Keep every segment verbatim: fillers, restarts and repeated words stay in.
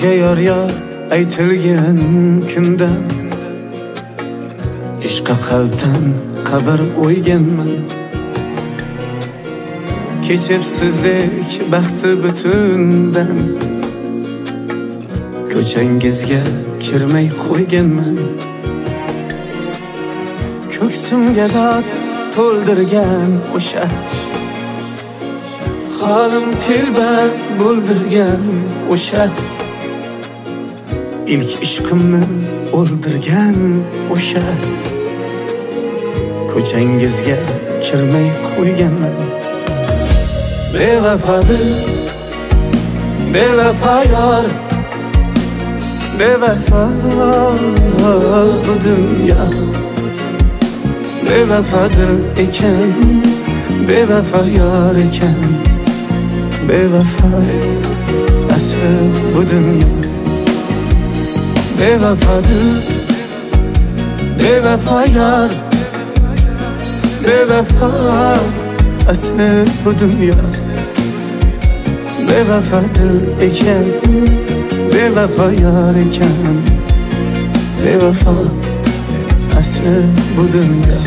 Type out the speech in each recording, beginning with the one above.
Sizga yor yor aytilgan kundan ishqa qalbdan xabar o'yganman. Kechib sizdek baxti butundan ko'changizga kirmay qo'yganman. Ko'ksimga dod to'ldirgan o'sha holim telba bo'ldirgan o'sha ilk ishqimni o'ldirgan o'sha ko'changizga kirmay qo'yganman. Bevafodir, bevafo yor, bevafo bu dunyo. Bevafodir ekan, bevafo yor ekan, bevafo asli bu dunyo. Bevafodir, bevafo yor, bevafo asli bu dunyo. Bevafodir ekan, bevafo yor ekan, bevafo asli bu dunyo.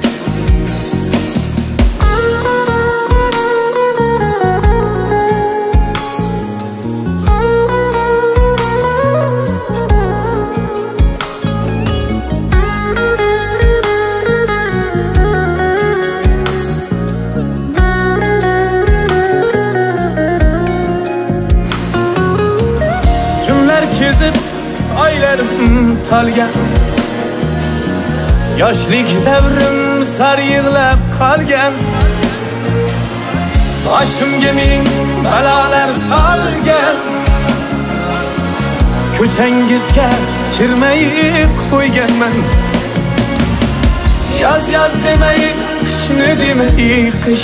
Kezib oylarim talgan, yoshlik davrim sar yig'lab qolgan. Boshimga ming balolar solgan, ko'changizga kirmay qo'yganman. Yoz yoz demay, qishni demay qish,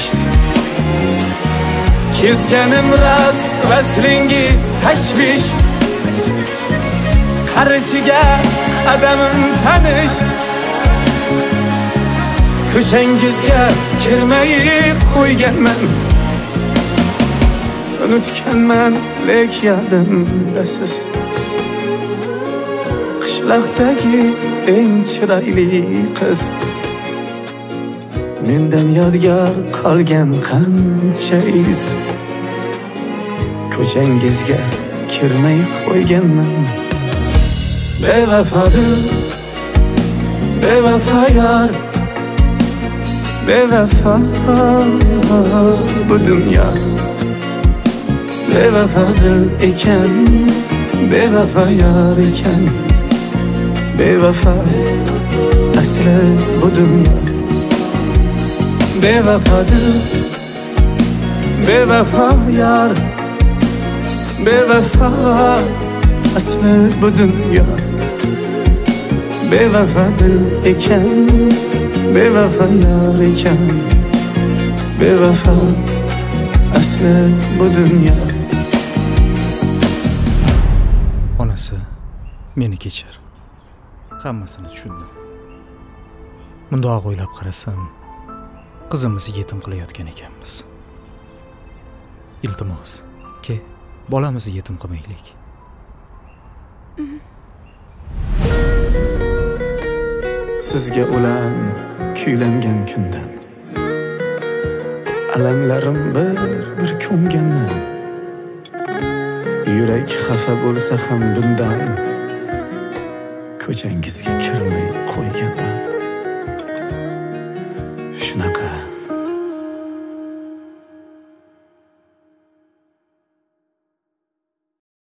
kezganim rost, vaslingiz tashvish. Qarishiga qadamim tanish, ko'changizga kirmay qo'yganman. Unutganman lek yodimda siz, qishloqdagi eng chiroyli qiz. Mendan yodgor qolgan qancha iz, ko'changizga kirmay qo'yganman. Bevafodir, bevafo yor, bevafo bu dunyo. Bevafodir ekan, bevafo yor ekan, bevafo asli bu dunyo. Bevafodir, bevafo yor, bevafo asli bu dunyo. Bevafodir ekan, bevafo yor ekan, bevafo asli bu dunyo. Onasi, meni kechir. Hammasini tushundim. Mundoq o'ylab qarasam, qizimizni yetim qilayotgan ekanmiz. Iltimos, ke, bolamizni yetim qilmaylik. Sizga ulan kuylangan kundan alamlarim bir bir ko'nganman. Yurak xafa bo'lsa ham bundan ko'changizga kirmay qo'yganman. Shunaqa